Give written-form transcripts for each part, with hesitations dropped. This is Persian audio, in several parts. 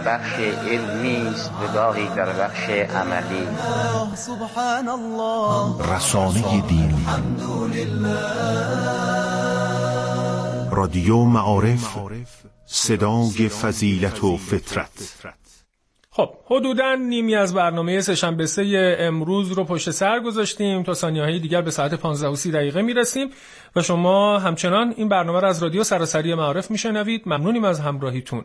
بخش علمی است و گاهی در بخش عملی. سبحان الله. رسانه دین، رادیو معارف، صدای فضیلت و فطرت. خب حدوداً نیمی از برنامه سه‌شنبه امروز رو پشت سر گذاشتیم. تا ثانیه‌های دیگر به ساعت 15:30 میرسیم و شما همچنان این برنامه رو از رادیو سراسری معارف میشنوید. ممنونیم از همراهیتون.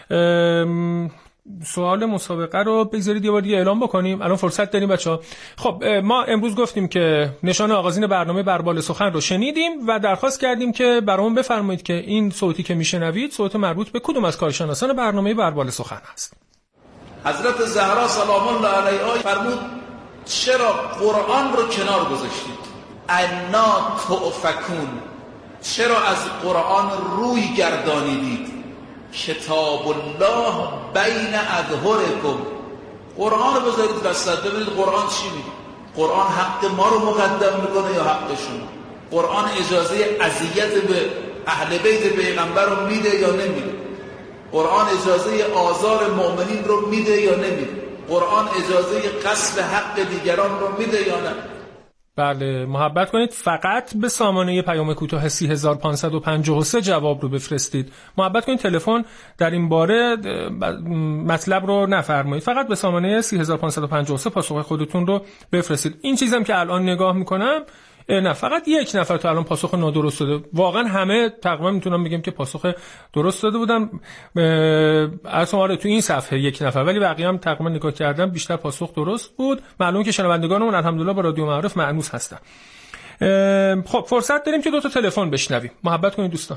سوال مسابقه رو بگذارید یه بار دیگه اعلام بکنیم. الان فرصت داریم بچه‌ها. خب ما امروز گفتیم که نشان آغازین برنامه بربال سخن رو شنیدیم و درخواست کردیم که برامون بفرمایید که این صوتی که میشنوید صوت مربوط به کدوم از کارشناسان برنامه بربال سخن است. حضرت زهرا سلام الله علیها فرمود چرا قرآن رو کنار گذاشتید؟ انا تؤفکون، چرا از قرآن روی گردانیدید؟ کتاب الله بین اظهرکم، قرآن رو بذارید وسط ببینید قرآن چی میگه. قرآن حق ما رو مقدم میکنه یا حق شما؟ قرآن اجازه اذیت به اهل بیت پیغمبر رو میده یا نمیده؟ قرآن اجازه آزار مؤمنین رو میده یا نمیده؟ قرآن اجازه غصب حق دیگران رو میده یا نه؟ بله، محبت کنید فقط به سامانه پیام کوتاه 30553 جواب رو بفرستید. محبت کنید تلفن در این باره مطلب رو نفرمایید، فقط به سامانه 30553 پاسخ خودتون رو بفرستید. این چیزم که الان نگاه میکنم نه، فقط یک نفر تو الان پاسخ نادرست داده. واقعا همه تقریبا میتونم بگم که پاسخ درست داده بودن. اصلا تو این صفحه یک نفر، ولی بقیه هم تقریبا نگاه کردم بیشتر پاسخ درست بود. معلومه که شنوندگانمون الحمدلله با رادیو معارف مأنوس هستن. خب فرصت داریم که 2 تا تلفن بشنویم. محبت کنید دوستان.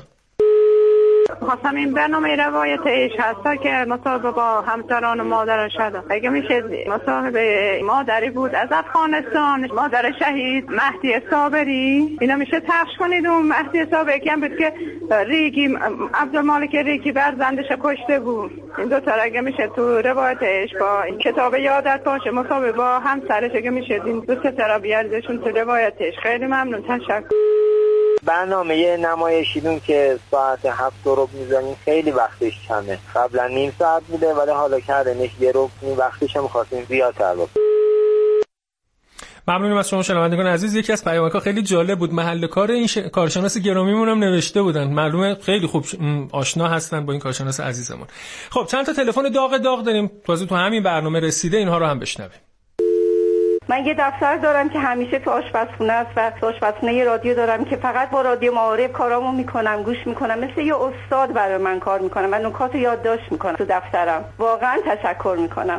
خواستم این برنامه روایت عشق هستا که مصاحبه با همسران و مادرش شد. اگه میشه مصاحبه مادری بود از افغانستان، مادر شهید مهدی صابری، اینا میشه پخش کنید. اون مهدی صابری که هم بود که ریگی عبدالمالک ریگی برزندش کشته بود. این 2 تا اگه میشه تو روایت عشق با کتاب یادت باشه مصاحبه با همسرش اگه میشه این 2 تا بیاردشون تو روایت عشق. خیلی ممنون، تشکر. برنامه نمایشیدون که ساعت 7 رو میزنیم خیلی وقتش کمه. قبلا نیم ساعت بوده ولی حالا کردنش یه رو وقتش هم خواستیم زیادتر بکنیم. ممنونم از شما شنوندگان عزیز. یکی از پیامک‌ها خیلی جالب بود. محل کار این کارشناس گرامیمون هم نوشته بودن. معلومه خیلی خوب آشنا هستن با این کارشناس عزیزمون. خب چند تا تلفن داغ داریم تازه تو همین برنامه رسیده، اینها رو هم بشنویم. من یه دفتر دارم که همیشه تو آشپزخونه است و تو آشپزخونه یه رادیو دارم که فقط با رادیو معارف کارامو میکنم، گوش میکنم، مثل یه استاد برای من کار میکنم و نکاتو یادداشت میکنم تو دفترم. واقعا تشکر میکنم.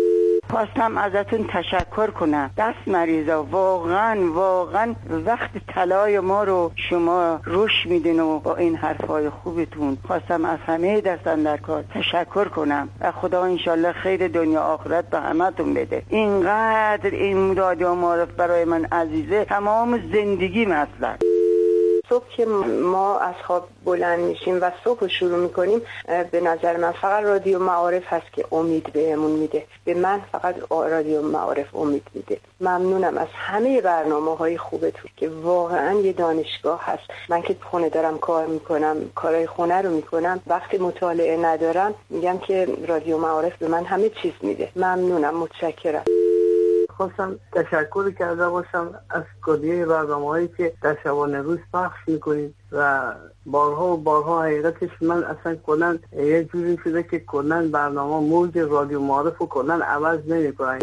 خواستم ازتون تشکر کنم. دست مریضا واقعا وقت طلای ما رو شما روش میدین و با این حرفای خوبتون خواستم از همه دستن در کار تشکر کنم و خدا انشالله خیر دنیا آخرت به همتون بده. اینقدر این رادیو معارف برای من عزیزه، تمام زندگی مثلا. صبح که ما از خواب بلند میشیم و صبح رو شروع میکنیم، به نظر من فقط رادیو معارف هست که امید بهمون میده. به من فقط رادیو معارف امید میده. ممنونم از همه برنامه‌های خوبتون که واقعا یه دانشگاه هست. من که خونه دارم کار میکنم، کارهای خونه رو میکنم، وقتی مطالعه ندارم میگم که رادیو معارف به من همه چیز میده. ممنونم، متشکرم. خواستم تشکر کرده باشم از کلیه برنامه‌هایی که در شبانه روز پخش میکنید و بارها حقیقتش من اصلا کلا یه جوری شده که کلا برنامه موج رادیو معارف رو کلا عوض نمی‌کنه.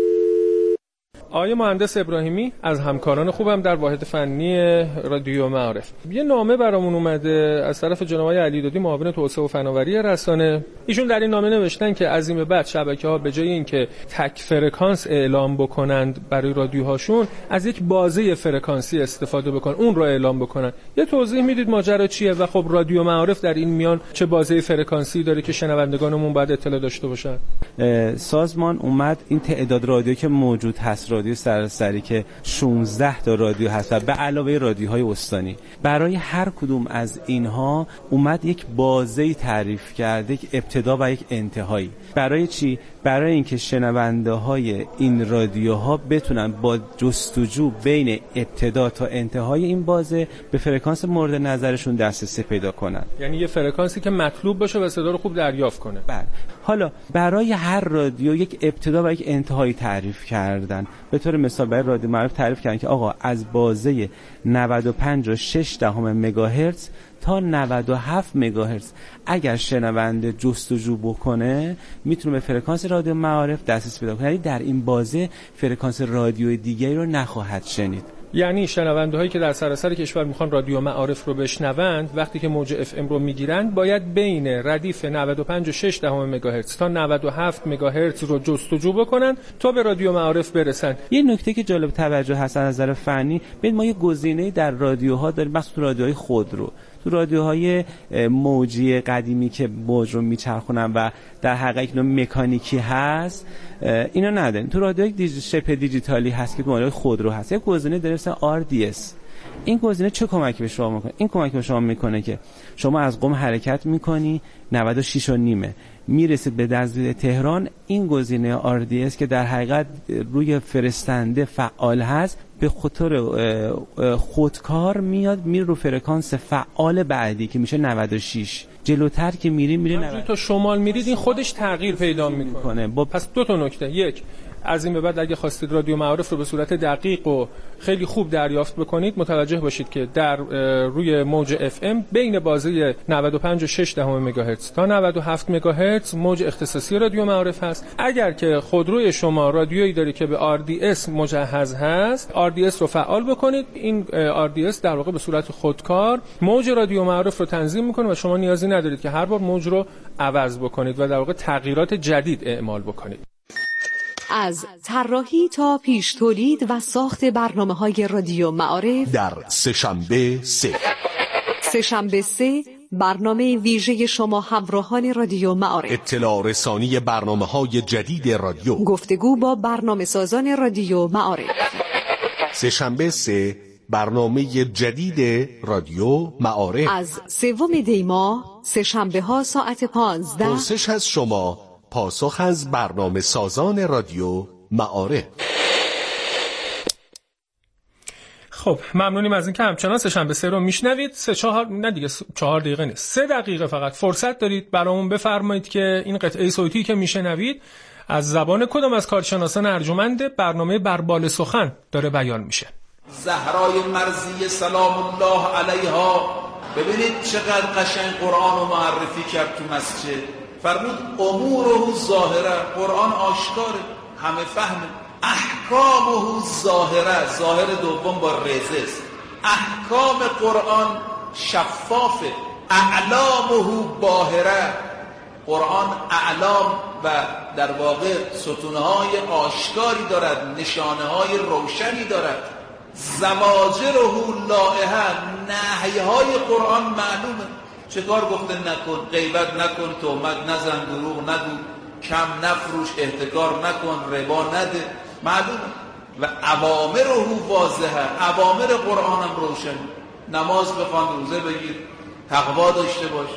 آقای مهندس ابراهیمی از همکاران خوبم در واحد فنی رادیو معارف، یه نامه برامون اومده از طرف جناب آقای علیدادی معاون توسعه و فناوری رسانه. ایشون در این نامه نوشتن که از این به بعد شبکه‌ها به جای اینکه تک فرکانس اعلام بکنند برای رادیوهاشون، از یک بازه فرکانسی استفاده بکنن، اون رو اعلام بکنن. یه توضیح میدید ماجرا چیه و خب رادیو معارف در این میان چه بازه فرکانسی داره که شنوندگانمون باید اطلاع داشته باشن؟ سازمان اومد این تعداد رادیو که موجود هست، رادیو سراسری که 16 تا رادیو هست و به علاوه رادیوهای استانی، برای هر کدوم از اینها اومد یک بازه‌ای تعریف کرده، یک ابتدا و یک انتهایی. برای چی؟ برای اینکه شنونده های این رادیوها بتونن با جستجو بین ابتدا تا انتهای این بازه به فرکانس مورد نظرشون دسترسی پیدا کنن. یعنی یه فرکانسی که مطلوب باشه و صدا رو خوب دریافت کنه. بله. حالا برای هر رادیو یک ابتدا و یک انتهایی تعریف کردن. به طور مثال برای رادیو معارف تعریف کردن که آقا از بازه 95.6 مگاهرتز تا 97 مگاهرتز اگر شنونده جستجو بکنه میتونه به فرکانس رادیو معارف دسترسی پیدا کنه، یعنی در این بازه فرکانس رادیوی دیگری رو نخواهد شنید. یعنی شنونده هایی که در سراسر کشور میخوان رادیو معارف رو بشنوند وقتی که موج اف ام رو میگیرن باید بین ردیف 95.6 مگاهرتز تا 97 مگاهرتز رو جستجو بکنن تا به رادیو معارف برسن. یه نکته که جالب توجه هست از نظر فنی، ببین ما یه گزینه‌ای در رادیوها داریم، مخصوصا رادیوهای خودرو. تو رادیوهای موجی قدیمی که موج رو میچرخونن و در حقیقت اینا مکانیکی هست اینا نداریم. تو رادیوهای شبه دیجیتالی هست که تو رادیوهای خودرو هست، یه گزینه داره مثلا RDS. این گزینه چه کمکی به شما میکنه؟ این کمک به شما میکنه که شما از قم حرکت میکنی 96.5 میرسید به نزدیک تهران، این گزینه RDS که در حقیقت روی فرستنده فعال هست به خاطر خودکار میاد میره رو فرکانس فعال بعدی که میشه 96. جلوتر که میری 90. تا شمال میرید این خودش تغییر پیدا میکنه. پس دو تا نکته، یک از این به بعد اگه خواستید رادیو معارف رو به صورت دقیق و خیلی خوب دریافت بکنید متوجه باشید که در روی موج اف ام بین بازه 95.6 مگاهرتز تا 97 مگاهرتز موج اختصاصی رادیو معارف هست. اگر که خودروی شما رادیویی داره که به RDS مجهز هست، RDS رو فعال بکنید. این RDS در واقع به صورت خودکار موج رادیو معارف رو تنظیم میکنه و شما نیازی ندارید که هر بار موج رو عوض بکنید و در واقع تغییرات جدید اعمال بکنید. از طراحی تا پیش تولید و ساخت برنامه‌های رادیو معارف در سه‌شنبه 3 برنامه ویژه شما همراهان رادیو معارف، اطلاع رسانی برنامه‌های جدید رادیو، گفتگو با برنامه سازان رادیو معارف. سه‌شنبه 3 برنامه جدید رادیو معارف از 3 دی ماه سه‌شنبه ها ساعت 15. پرسش از شما، پاسخ از برنامه سازان رادیو معارف. خب ممنونیم از اینکه همچنان سه‌شنبه 3 رو میشنوید. 4 دقیقه نیست، 3 دقیقه فقط فرصت دارید برامون بفرمایید که این قطعه صوتی که میشنوید از زبان کدام از کارشناسان ارجمند برنامه بربال سخن داره بیان میشه. زهرای مرضیه سلام الله علیها، ببینید چقدر قشنگ قرآن رو معرفی کرد تو مسجد. فرمود اموره ظاهره، قرآن آشکاره همه فهمه. احکامه ظاهره، ظاهر دوم با رزه است. احکام قرآن شفافه. اعلامه باهره، قرآن اعلام و در واقع ستونهای آشکاری دارد، نشانهای روشنی دارد. زواجره لائحه، نهیهای قرآن معلومه. چه کار گفته نکن، غیبت نکن، تهمت نزن، دروغ نگو، کم نفروش، احتکار نکن، ربا نده، معلومه. و اوامره واضحه، اوامر قرآن هم روشن. نماز بخوان، روزه بگیر، تقوا داشته باش.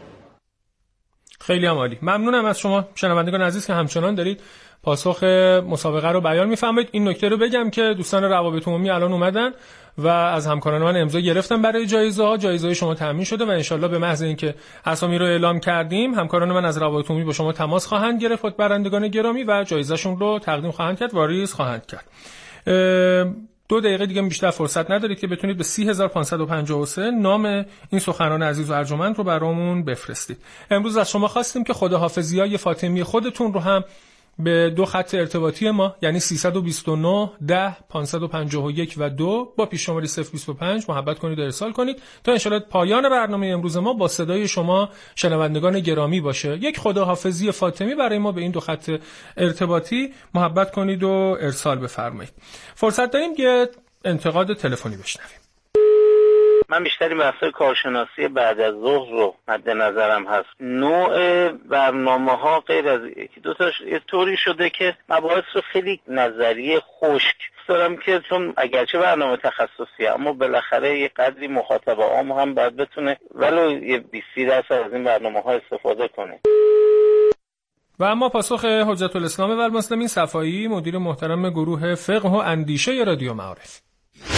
خیلی عالی. ممنونم از شما شنوندگان عزیز که همچنان دارید پاسخ مسابقه رو بیان می‌فرمایید. این نکته رو بگم که دوستان روابط عمومی الان اومدن و از همکاران من امضا گرفتن برای جایزه شما تامین شده و انشالله به محض اینکه اسامی رو اعلام کردیم همکاران من از روابط عمومی با شما تماس خواهند گرفت، برندگان گرامی، و جایزه‌شون رو تقدیم خواهند کرد، واریز خواهند کرد. 2 دقیقه دیگه بیشتر فرصت ندارید که بتونید به 30553 نام این سخنران عزیز و ارجمند رو برامون بفرستید. امروز از شما خواستیم که خداحافظی‌های فاطمی خودتون رو هم به 2 خط ارتباطی ما یعنی 329 10 551 و 2 با پیش شماره 025 محبت کنید و ارسال کنید تا انشالله پایان برنامه امروز ما با صدای شما شنوندگان گرامی باشه. یک خداحافظی فاطمی برای ما به این 2 خط ارتباطی محبت کنید و ارسال بفرمایید. فرصت داریم که انتقاد تلفنی بشنویم. من بیشتری بحث‌های کارشناسی بعد از ظهر رو مد نظرم هست. نوع برنامه‌ها غیر از یکی دو تاش یه طوری شده که مباحث رو خیلی نظریه خشک دارم که چون اگرچه برنامه تخصصی اما بالاخره یه قدری مخاطب عام هم باید بتونه ولو یه 20% از این برنامه‌ها استفاده کنه. و اما پاسخ حجت الاسلام و المسلمین صفایی، مدیر محترم گروه فقه و اندیشه رادیو معارف.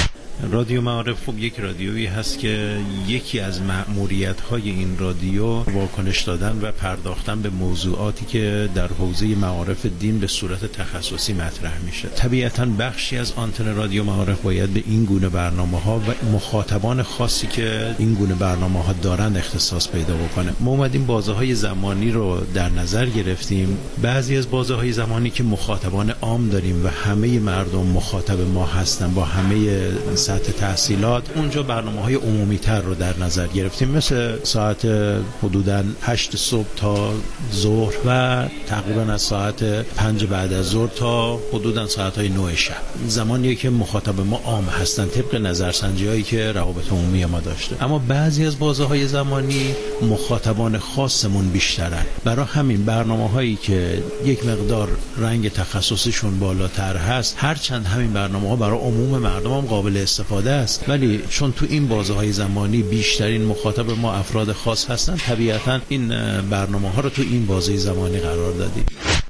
رادیو معارف خب یک رادیویی هست که یکی از مأموریت‌های این رادیو واکنش دادن و پرداختن به موضوعاتی که در حوزه معارف دین به صورت تخصصی مطرح میشه. طبیعتاً بخشی از آنتن رادیو معارف باید به این گونه برنامه‌ها و مخاطبان خاصی که این گونه برنامه‌ها دارن اختصاص پیدا بکنه. ما اومدیم بازه‌های زمانی رو در نظر گرفتیم. بعضی از بازه‌های زمانی که مخاطبان عام داریم و همه مردم مخاطب ما هستن با همه سطح تحصیلات، اونجا برنامه‌های عمومی‌تر رو در نظر گرفتیم، مثل ساعت حدوداً 8 صبح تا ظهر و تقریباً از ساعت 5 بعد از ظهر تا حدوداً ساعت‌های 9 شب. زمانیه که مخاطب ما عام هستن طبق نظرسنجی‌هایی که روابط عمومی ما داشته. اما بعضی از بازه‌های زمانی مخاطبان خاصمون بیشترن. برای همین برنامه‌هایی که یک مقدار رنگ تخصصیشون بالاتر هست، هرچند همین برنامه‌ها برای عموم مردم هم قابل استفاده است، ولی چون تو این بازه‌های زمانی بیشترین مخاطب ما افراد خاص هستن، طبیعتاً این برنامه‌ها رو تو این بازه زمانی قرار دادیم.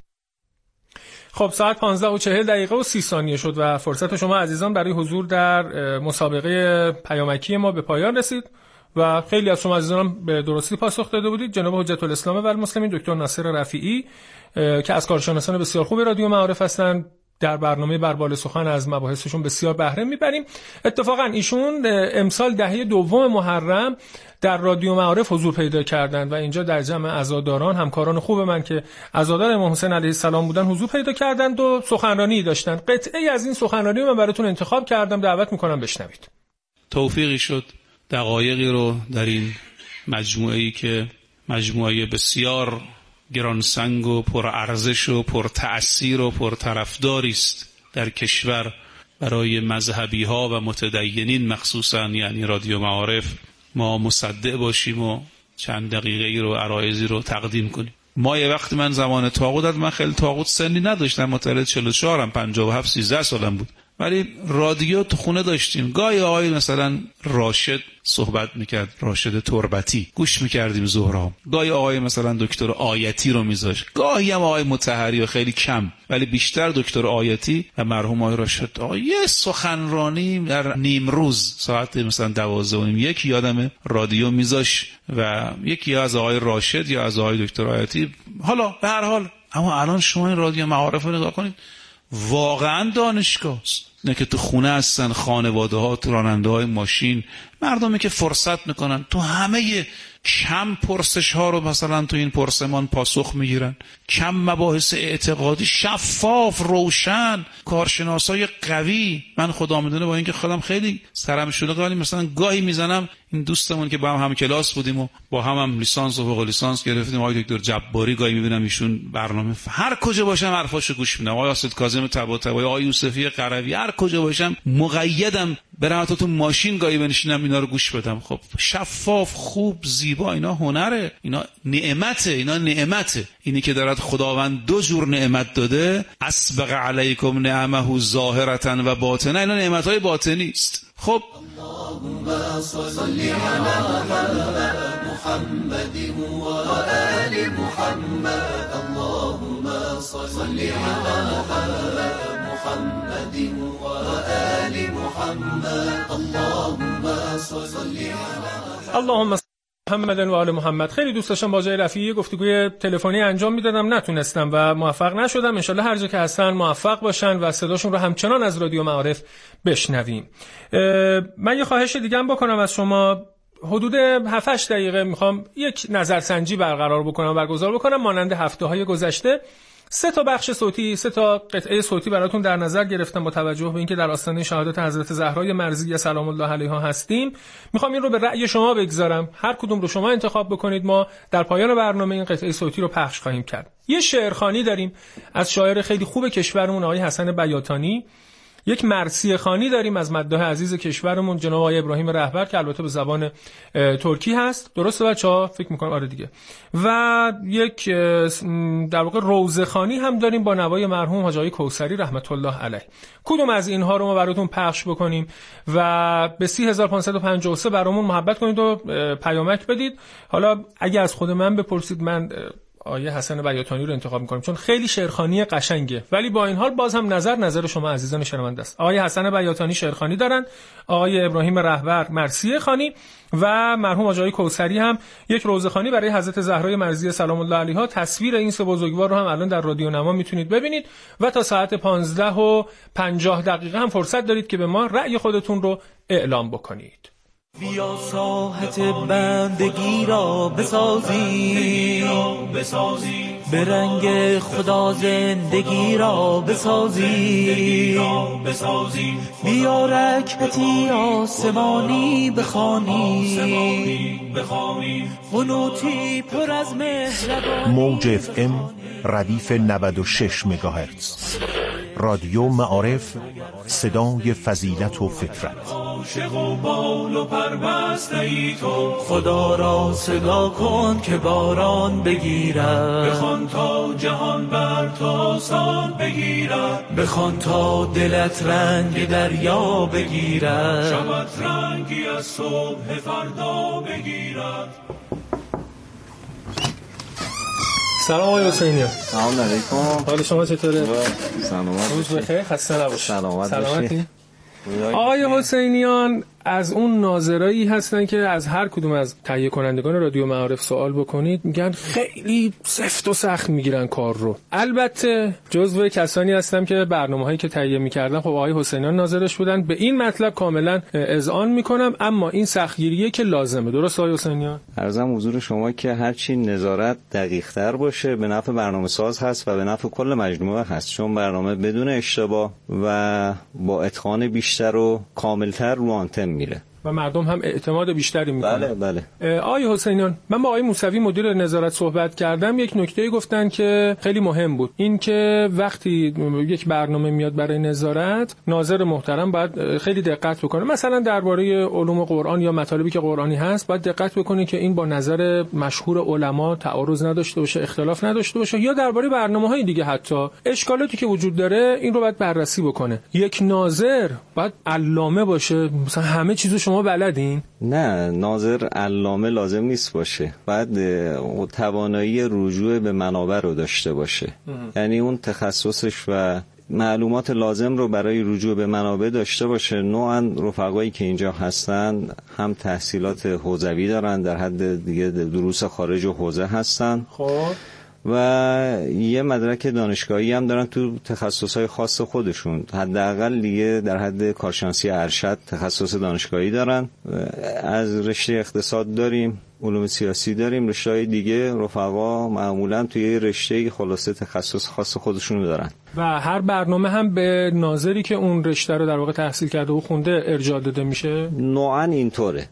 خب ساعت 15:40 و 30 شد و فرصت شما عزیزان برای حضور در مسابقه پیامکی ما به پایان رسید و خیلی از شما عزیزان به درستی پاسخ داده بودید. جناب حجت الاسلام و المسلمین دکتر ناصر رفیعی که از کارشناسان بسیار خوب رادیو معارف هستند، در برنامه بربال سخن از مباحثشون بسیار بهره میبریم. اتفاقا ایشون امسال دهه دوم محرم در رادیو معارف حضور پیدا کردند و اینجا در جمع عزاداران، همکاران خوب من که عزادار امام حسین علیه السلام بودن، حضور پیدا کردند و سخنرانی داشتن. قطعه از این سخنرانی من براتون انتخاب کردم، دعوت میکنم بشنوید. توفیقی شد دقایقی رو در این مجموعه‌ای که مجموعه بسیار گرانسنگ و پر ارزش و پر تأثیر و پر طرفداری است در کشور برای مذهبی ها و متدینین مخصوصا، یعنی رادیو معارف، ما مصدق باشیم و چند دقیقه رو عرایضی رو تقدیم کنیم. ما یه وقت من زمان طاغوت، من خیلی طاغوت سنی نداشتم، متولد 44م، 57 13 سالم بود، ولی رادیو تو خونه داشتیم. گاهی آقای مثلا راشد صحبت میکرد، راشد تربتی، گوش میکردیم ظهرها. گاهی آقای مثلا دکتر آیتی رو میذاشت، گاهی هم آقای مطهری و خیلی کم، ولی بیشتر دکتر آیتی و مرحوم آقای راشد. یه سخنرانی در نیم روز ساعت مثلا 12:30 یکی یادم رادیو میذاشت و یکی از آقای راشد یا از آقای دکتر آیتی. حالا به هر حال، اما الان شما این رادیو معارف رو نگاه کنید، واقعا دانشگاه است. نه که تو خونه هستن خانواده ها، راننده های ماشین، مردمی که فرصت میکنن تو همه کم پرسش ها رو مثلا تو این پرسمان پاسخ میگیرن، کم مباحث اعتقادی شفاف روشن، کارشناسای قوی. من خدا میدونه با اینکه خودم خیلی سرم شلوغه، ولی مثلا گاهی میزنم این دوستمون که با هم کلاس بودیم و با هم لیسانس و فوق لیسانس گرفتیم، آقای دکتر جباری، گاهی میبینم ایشون برنامه هر کجا باشم حرفاشو گوش میدم، آقای اسد کاظم طباطبایی، آقای یوسفی قروی، هر کجا باشم مقیدم برم تو ماشین گاهی بنشینم اینا رو گوش بدم. خب شفاف، خوب، زیبا، اینا هنره، اینا نعمته، اینا نعمته. اینی که دارد خداوند دو جور نعمت داده، اسبغ علیکم نعمه ظاهرة و باطنه، اینا نعمت‌های باطنی است. خب اللهم صل علی محمد و آل محمد، اللهم صل علی محمد و آل محمد، اللهم صل علی اللهم محمد و آل محمد. خیلی دوست داشتم با جای رفیعی گفتگوی تلفنی انجام میدادم، نتونستم و موفق نشدم. انشالله هر جا که هستن موفق باشن و صداشون رو همچنان از رادیو معارف بشنویم. من یه خواهش دیگه هم بکنم از شما. حدود 7-8 دقیقه میخوام یک نظرسنجی برگزار بکنم مانند هفته‌های گذشته. 3 بخش صوتی، 3 قطعه صوتی براتون در نظر گرفتم با توجه به اینکه در آستانه شهادت حضرت زهرای مرضیه سلام الله علیها هستیم. میخوام این رو به رأی شما بگذارم، هر کدوم رو شما انتخاب بکنید. ما در پایان برنامه این قطعه صوتی رو پخش خواهیم کرد. یه شعرخوانی داریم از شاعر خیلی خوب کشورمون آقای حسن بیاطانی. یک مرثیه خوانی داریم از مداح عزیز کشورمون جناب آقای ابراهیم رهبر که البته به زبان ترکی هست. درسته بچه‌ها؟ فکر می‌کنم آره دیگه. و یک در واقع روزه خوانی هم داریم با نوای مرحوم حاج آقای کوثری رحمت الله علیه. کدوم از اینها رو ما براتون پخش بکنیم و به 30553 برامون محبت کنید و پیامک بدید. حالا اگه از خود من بپرسید، من آیه حسن بیاتانی رو انتخاب می‌کنیم چون خیلی شعرخوانی قشنگه، ولی با این حال باز هم نظر شما عزیزان شنونده است. آقای حسن بیاتانی شعرخوانی دارن، آقای ابراهیم رهبر مرثیه خوانی و مرحوم آقای کوثری هم یک روزخوانی برای حضرت زهرای مرضیه سلام الله علیها. تصویر این سه بزرگوار رو هم الان در رادیو نما میتونید ببینید و تا ساعت 15:50 هم فرصت دارید که به ما رأی خودتون رو اعلام بکنید. بیا ساحت بندگی را بسازی، به رنگ خدا زندگی را بسازی، بیا رکعتی آسمانی بخوانی، قنوتی پر از مهربانی. موج FM ردیف 96 مگاهرتز، رادیو معارف، صدای فضیلت و فطرت. عاشق و بال و پربسته ای تو، خدا را صدا کن که باران بگیرد، بخوان تا جهان بر تو آسان بگیرد، بخوان تا دلت رنگ دریا بگیرد، شبت رنگی از صبح فردا بگیرد. سلام آقای حسینیان. سلام علیکم. حال شما چطوره؟ سلامت روز بخیر، خسته نباشید. سلامتی. آقای حسینیان از اون ناظرایی هستن که از هر کدوم از تهیه کنندگان رادیو معارف سوال بکنید میگن خیلی سفت و سخت میگیرن کار رو. البته جزو کسانی هستم که برنامه‌هایی که تهیه میکردن خب آقای حسینیان ناظرش بودن، به این مطلب کاملا اذعان میکنم، اما این سختگیریه که لازمه. درست آقای حسینیان؟ عرضم حضور شما که هرچی نظارت دقیق‌تر باشه به نفع برنامه‌ساز هست و به نفع کل مجموعه هست، چون برنامه بدون اشتباه و با اتقان بیشتر و کاملتر رو آنتن میره و مردم هم اعتماد بیشتری میکنن. بله. آقای حسینیان، من با آقای موسوی مدیر نظارت صحبت کردم، یک نکته گفتن که خیلی مهم بود، این که وقتی یک برنامه میاد برای نظارت، ناظر محترم باید خیلی دقت بکنه. مثلا درباره علوم قرآن یا مطالبی که قرآنی هست باید دقت بکنه که این با نظر مشهور علما تعارض نداشته باشه، اختلاف نداشته باشه، یا درباره برنامه‌های دیگه حتی اشکالاتی که وجود داره این رو باید بررسی بکنه. یک ناظر باید علامه باشه، مثلا همه چیزو شما بلدین؟ نه، ناظر علامه لازم نیست باشه، بعد توانایی رجوع به منابع رو داشته باشه. یعنی اون تخصصش و معلومات لازم رو برای رجوع به منابع داشته باشه. نوعا رفقایی که اینجا هستن هم تحصیلات حوزوی دارن، در حد دیگه دروس خارج و حوزه هستن، خب و یه مدرک دانشگاهی هم دارن تو تخصصهای خاص خودشون، حداقل دیگه در حد کارشناسی ارشد تخصص دانشگاهی دارن. از رشته اقتصاد داریم، علوم سیاسی داریم، رشته‌های دیگه رفقا معمولا توی رشته خلاصه تخصص خاص خودشون دارن و هر برنامه هم به ناظری که اون رشته رو در واقع تحصیل کرده و خونده ارجاع داده میشه. نوعا اینطوره.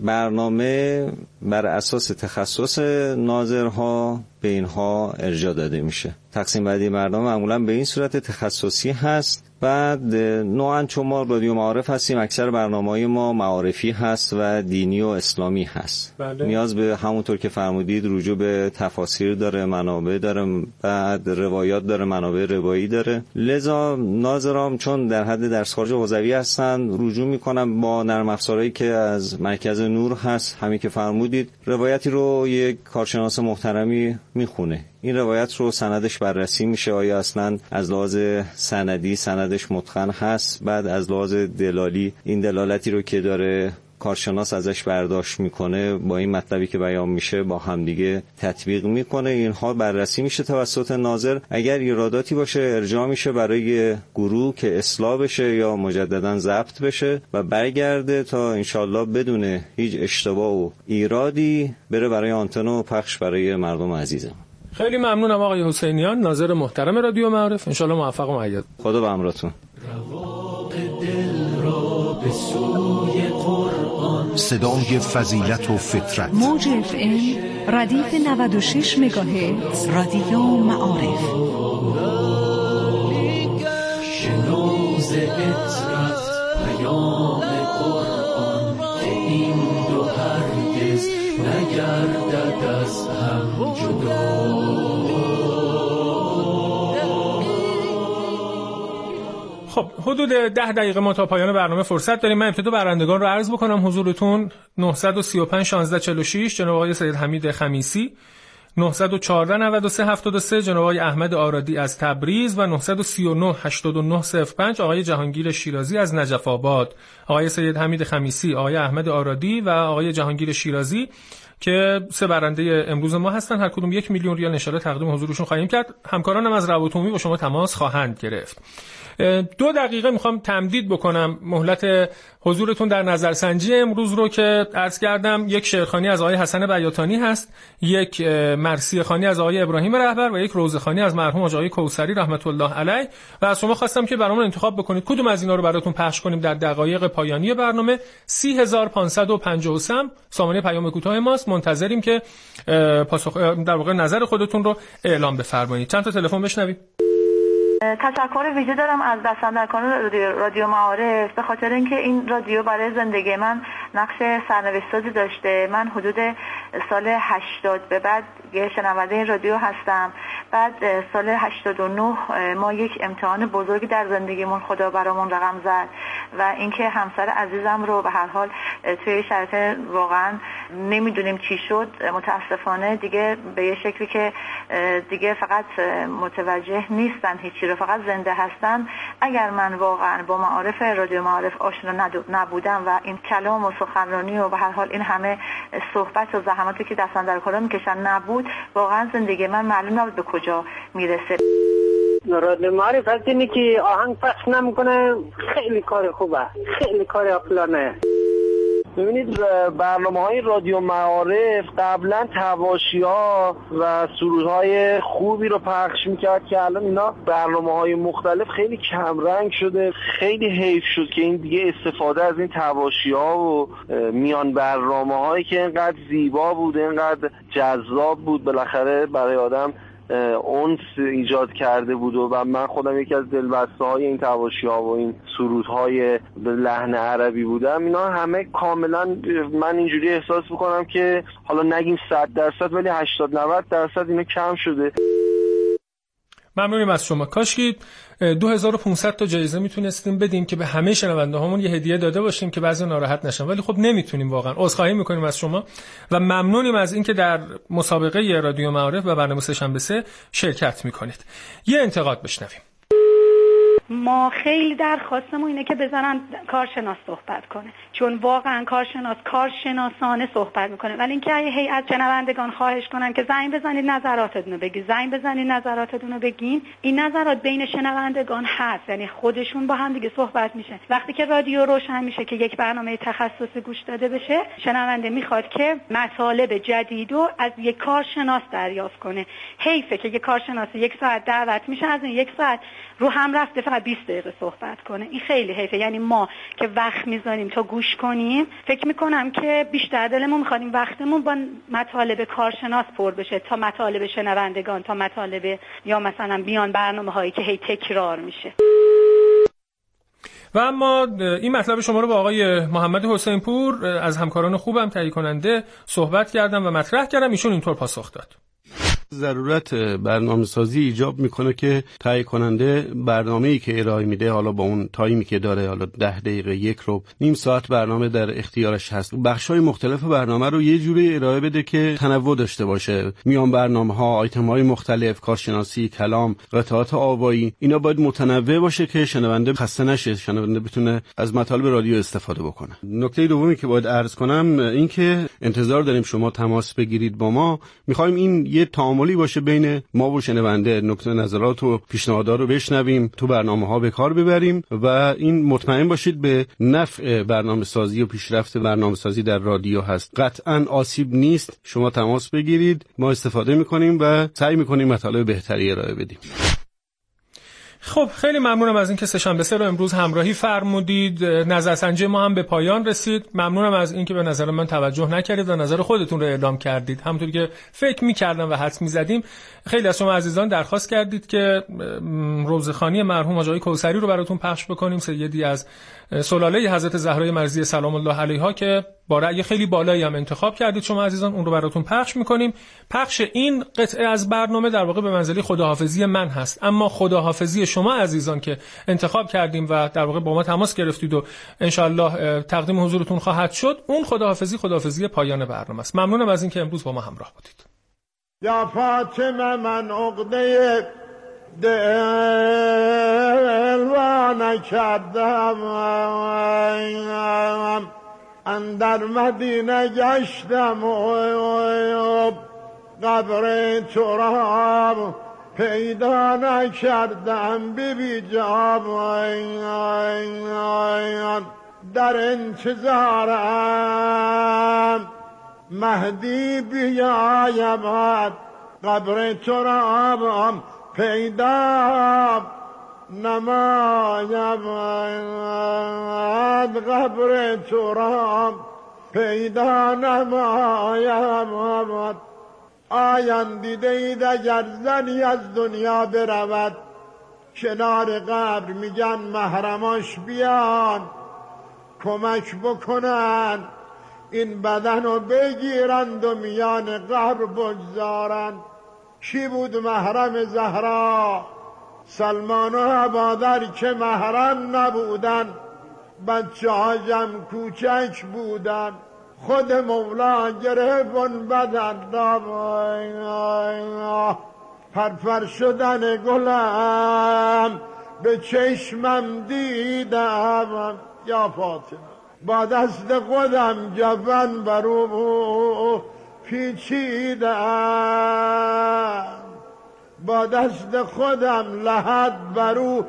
برنامه بر اساس تخصص ناظرها به اینها ارجاع داده میشه. تقسیم بندی برنامه معمولا به این صورت تخصصی هست. بعد نوعا چون ما رادیو معارف هستیم، اکثر برنامه‌های ما معارفی هست و دینی و اسلامی هست. بله. نیاز به همونطور که فرمودید رجوع به تفاسیر داره، منابع داره، بعد روایات داره، منابع روایی داره. لذا ناظرام چون در حد درس خارج حوزوی هستن رجوع میکنم با نرم افزارهایی که از مرکز نور هست. همین که فرمودید روایتی رو یک کارشناس محترمی میخونه، این روایت رو سندش بررسی میشه، آیا اصلا از لحاظ سندی سندش متقن هست، بعد از لحاظ دلالی این دلالتی رو که داره کارشناس ازش برداشت میکنه با این مطلبی که بیان میشه با همدیگه تطبیق میکنه. اینها بررسی میشه توسط ناظر. اگر ایراداتی باشه ارجاع میشه برای گروه که اصلاح بشه یا مجددا ضبط بشه و برگرده تا انشالله بدون هیچ اشتباه و ایرادی بره برای آنتن و پخش برای مردم عزیزم. خیلی ممنونم آقای حسینیان، ناظر محترم رادیو معارف. انشالله موفق و مؤید. خدا به همراهتون. صدای فضیلت و فطرت. موج FM ردیف 96 مگاهرتز، رادیو معارف. شنوز اطرت پیام قرآن که این دو هرگز نگردد از هم جدا. خب حدود 10 دقیقه ما تا پایان برنامه فرصت داریم. من ابتدا برندگان رو عرض بکنم حضورتون. 935 16 46 جناب آقای سید حمید خمیسی، 914 93 73 جناب آقای احمد آرادی از تبریز و 939 89 05 آقای جهانگیر شیرازی از نجف آباد. آقای سید حمید خمیسی، آقای احمد آرادی و آقای جهانگیر شیرازی که سه برنده امروز ما هستن، هر کدوم 1 میلیون ریال انشالله تقدیم حضورشون خواهیم کرد. همکارانم از روابط عمومی با شما تماس خواهند گرفت. 2 دقیقه میخوام تمدید بکنم مهلت حضورتون در نظرسنجی امروز رو که عرض کردم. یک شعرخوانی از آقای حسن بیاتانی هست، یک مرثیه خوانی از آقای ابراهیم رهبر و یک روزخوانی از مرحوم آقای کوثری رحمت الله علیه و از شما خواستم که برامون انتخاب بکنید کدوم از اینا رو براتون پخش کنیم در دقایق پایانی برنامه. 30553 سامانه پیام کوتاه ماست، منتظریم که پاسخ در واقع نظر خودتون رو اعلام بفرمایید. چند تا تلفن بشنوید. تشکر ویژه دارم از دستاندرکاران رادیو معارف به خاطر اینکه این رادیو برای زندگی من نقش سرنوشت‌سازی داشته. من حدود سال 80 به بعد یه شنونده این رادیو هستم. بعد سال 89 ما یک امتحان بزرگی در زندگیمون خدا برامون رقم زد و اینکه همسر عزیزم رو به هر حال توی شرایط واقعا نمیدونیم چی شد، متاسفانه دیگه به یه شکلی که دیگه فقط متوجه نیستن هیچی رو، فقط زنده هستن. اگر من واقعا با معارف رادیو معارف آشنا نبودم و این کلام و سخنرانی و به هر حال این همه صحبت و زحماتی که دستاندرکاران میکشن نبود، واقعا زندگی من معلوم نبود به کجا میرسه. رادیو معارف از اینی که آهنگ پخش نمیکنه خیلی کار خوبه، خیلی کار عاقلانه. ببینید برنامه‌های رادیو معارف قبلا تواشی‌ها و سرودهای خوبی رو پخش میکرد که الان اینا برنامه‌های مختلف خیلی کمرنگ شده. خیلی حیف شد که این دیگه استفاده از این تواشی‌ها و میان برنامه‌هایی که اینقدر زیبا بود، اینقدر جذاب بود، بالاخره برای آدم اونس ایجاد کرده بود و من خودم یکی از دلبسته‌های این تواشی‌ها و این سرودهای به لحن عربی بودم. اینا همه کاملا من اینجوری احساس می‌کنم که حالا نگیم 100% ولی 80-90% اینا کم شده. ممنونیم از شما. کاشکی 2500 تا جایزه میتونستیم بدیم که به همه شنونده هامون یه هدیه داده باشیم که بعضی ناراحت نشن، ولی خب نمیتونیم. واقعا عذرخواهی میکنیم از شما و ممنونیم از اینکه در مسابقه رادیو معارف و برنامه سه‌شنبه 3 شرکت میکنید. یه انتقاد بشنویم. ما خیلی درخواستمون اینه که بزنن کارشناس صحبت کنه، چون واقعا کارشناسانه صحبت میکنه. ولی اینکه هیئت شنوندگان خواهش کنن که زنگ بزنید نظراتتون رو بگید، زنگ بزنید نظراتتون رو بگین، این نظرات بین شنوندگان هست، یعنی خودشون با هم دیگه صحبت میشه. وقتی که رادیو روشن میشه که یک برنامه تخصصی گوش داده بشه، شنونده میخواد که مطالب جدیدو از یک کارشناس دریافت کنه. حیفه که یک کارشناس 1 ساعت دعوت میشه، از این 1 ساعت رو هم رفته فقط 20 دقیقه صحبت کنه. این خیلی حیفه. یعنی ما که وقت میذاریم تا گوش کنیم، فکر میکنم که بیشتر دلمون میخواد این وقتمون با مطالب کارشناس پر بشه تا مطالب شنوندگان، تا مطالب یا مثلا بیان برنامه هایی که هی تکرار میشه. و اما این مطلب شما رو با آقای محمد حسین پور از همکاران خوبم تهیه کننده صحبت کردم و مطرح کردم، ایشون اینطور پاسخ داد. ضرورت برنامه‌سازی ایجاب میکنه که تهیه کننده برنامه‌ای که ارائه میده، حالا با اون تایمی که داره، حالا 10 دقیقه، 1 ربع، نیم ساعت برنامه در اختیارش هست، بخش‌های مختلف برنامه رو یه جوری ارائه بده که تنوع داشته باشه. میان برنامه‌ها، آیتم‌های مختلف، کارشناسی، کلام، قطعات آوایی، اینا باید متنوع باشه که شنونده خسته نشه، شنونده بتونه از مطالب رادیو استفاده بکنه. نکته دومی که باید عرض کنم این که انتظار داریم شما تماس بگیرید با ما. می‌خوایم این یه تعاملی باشه بین ما و شنونده، نکته نظرات و پیشنهادات رو بشنویم، تو برنامه‌ها به کار ببریم و این مطمئن باشید به نفع برنامه‌سازی و پیشرفت برنامه‌سازی در رادیو هست. قطعاً آسیب نیست. شما تماس بگیرید، ما استفاده می‌کنیم و سعی می‌کنیم مطالب بهتری ارائه بدیم. خب خیلی ممنونم از اینکه سه‌شنبه 3 رو امروز همراهی فرمودید. نظرسنجی ما هم به پایان رسید. ممنونم از اینکه به نظر من توجه نکردید و نظر خودتون رو اعلام کردید. همونطوری که فکر می‌کردم و حدس می‌زدیم، خیلی از شما عزیزان درخواست کردید که روزخوانی مرحوم آقای کوثری رو براتون پخش بکنیم، سیدی از سلاله حضرت زهرای مرضیه سلام الله علیها که با رأی خیلی بالایی هم انتخاب کردید شما عزیزان. اون رو براتون پخش می‌کنیم. پخش این قطعه از برنامه در واقع به منزله خداحافظی من هست، اما خداحافظی شما عزیزان که انتخاب کردیم و در واقع با ما تماس گرفتید و انشالله تقدیم حضورتون خواهد شد، اون خداحافظی پایان برنامه است. ممنونم از اینکه امروز با ما همراه بودید. یا فاطمه من عقده دل و نکردم، اندر مدینه گشتم و قبر تو را پیدا نکردم. بی جام در انتظارم مهدی بیاید، قبر تو را پیدا نماید، قبر تو را پیدا نماید. آیان دیده اید اگر زنی از دنیا برود کنار قبر میگن محرماش بیان کمک بکنن این بدن رو بگیرند و میان قبر بگذارند. کی بود محرم زهرا؟ سلمان و عبادر که محرم نبودن، بچه هاجم کوچک بودن. خود مولا گرفت بدن را، پرپر شدن گلم به چشمم دیدم. یا فاطمه با دست خودم جوان برو پیچیدم، با دست خودم لحد برو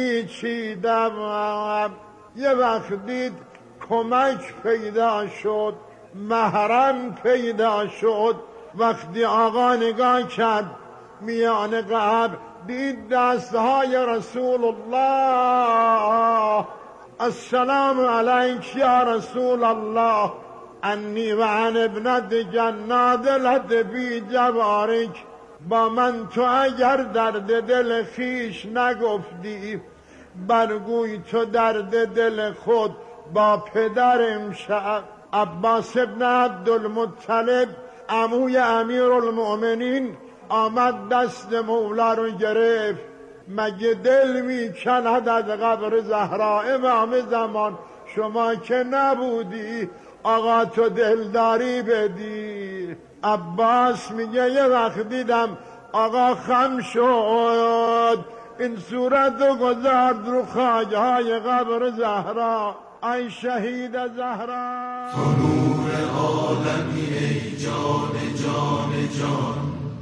میچیدم. یه وقت دید کمک پیدا شد، محرم پیدا شد. وقتی آقا نگاه کرد میان قبر دید دستهای رسول الله. السلام علیک یا رسول الله، انی و عن ابنت جنادلت بی جوارک. با من تو اگر درد دل خیش نگفتی، برگوی تو درد دل خود با پدر امشب. عباس ابن عبدالمطلب عموی امیرالمؤمنین آمد دست مولا رو گرفت. مگه دل میکند از قبر زهرا؟ امام زمان شما که نبودی آقا تو دلداری بدی. عباس میگه یه وقت دیدم آقا خم شد، این صورت رو گذارد رو خاکهای قبر زهرا. ای شهید زهرا، تو نور عالمی ای جان جان جان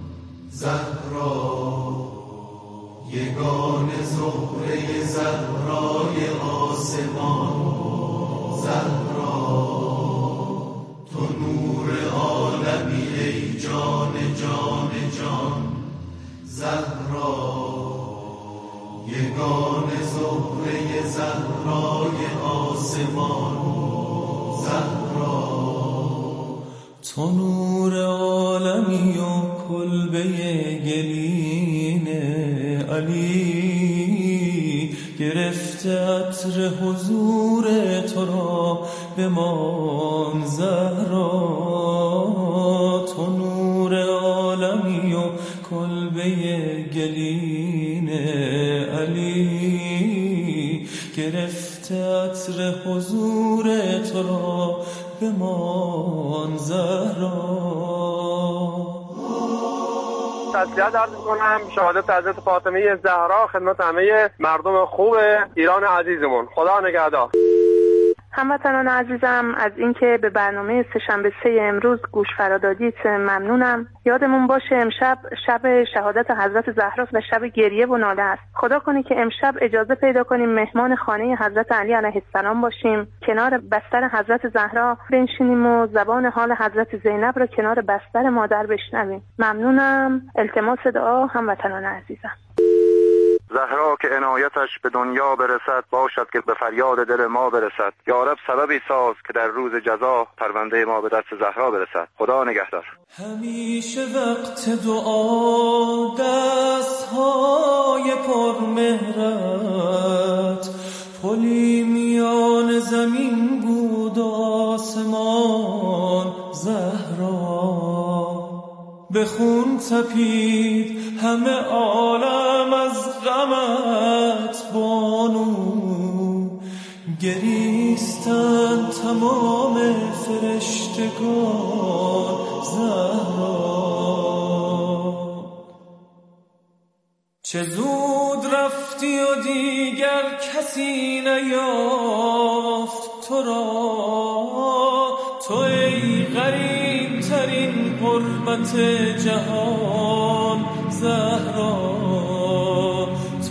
زهرا، یگان زهره زهرای آسمان زهرا. تو نور عالمی ای جان جان جان زهرا، یگان زهره زهرای آسمان زهرا. تو نور عالمی و کلبه گلین علی، گرفته عطر حضور تو را بمان زهرا. تو نور عالمی و کلبه گلین علی، گرفته عطر حضور تو را بمان زهرا. تسلیت عرض می‌کنم شهادت حضرت فاطمه زهرا خدمت همه مردم خوب ایران عزیزمون. خدا نگهدار. هموطنان عزیزم، از اینکه به برنامه سه‌شنبه 3 امروز گوش فرا دادید ممنونم. یادمون باشه امشب شب شهادت حضرت زهرا و شب گریه و ناله است. خدا کنه که امشب اجازه پیدا کنیم مهمان خانه حضرت علی علیه السلام باشیم، کنار بستر حضرت زهرا بنشینیم و زبان حال حضرت زینب را کنار بستر مادر بشنویم. ممنونم. التماس دعا هموطنان عزیزم. زهرا که عنایتش به دنیا برسد، باشد که به فریاد دل ما برسد. یا رب سببی ساز که در روز جزا پرونده ما به دست زهرا برسد. خدا نگهدار. همیشه وقت دعا دستهای پرمهرت، پلی میان زمین بود آسمان زهرا. به خون تپید همه عالم از غمت بانو، گریستن تمام فرشتگان زهرا. چه زود رفتی و دیگر کسی نیافت تو را، تو ای غریب ترین غربت جهان زهرا.